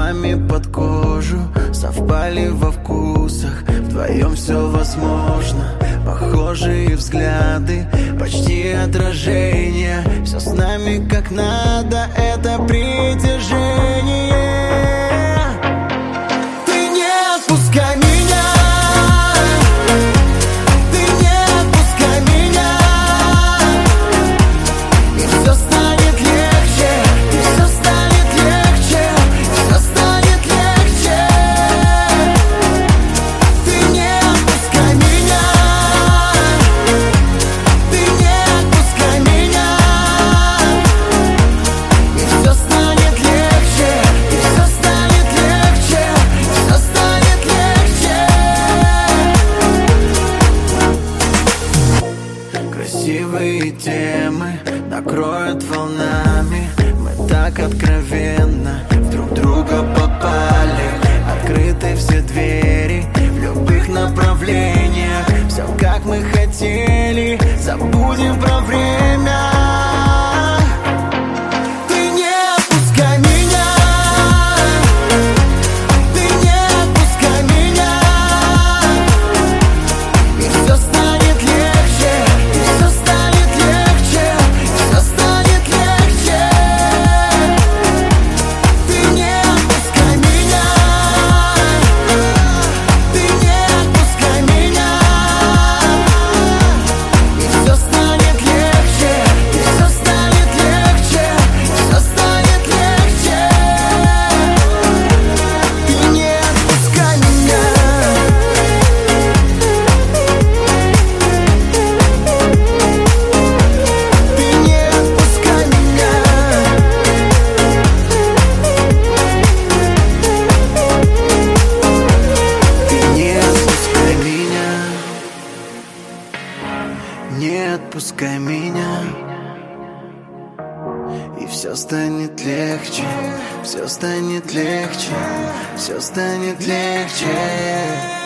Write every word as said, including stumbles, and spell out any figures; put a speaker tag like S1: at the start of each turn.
S1: губами под кожу, совпали во вкусах, вдвоем все возможно. Похожие взгляды, почти отражения. Все с нами как надо, это притяжение. Ты не отпускай меня, ты не отпускай меня, и все станет легче, и все станет легче, и все станет легче. Ты не отпускай меня, ты не отпускай меня, и все станет легче, и все станет легче, и все станет легче. Красивые темы накроют волнами. Мы так откровенно в друг друга попали. Открыты все двери в любых направлениях. Все как мы хотели, забудем про время. Ты не отпускай меня, ты не отпускай меня, и все станет легче, и все станет легче, и все станет легче. Ты не отпускай меня, ты не отпускай меня, и все станет легче, и все станет легче, и все станет легче. Ты не отпускай меня. Ты не отпускай меня. Ты не отпускай меня. Не отпускай меня. И все станет легче, все станет легче, все станет легче.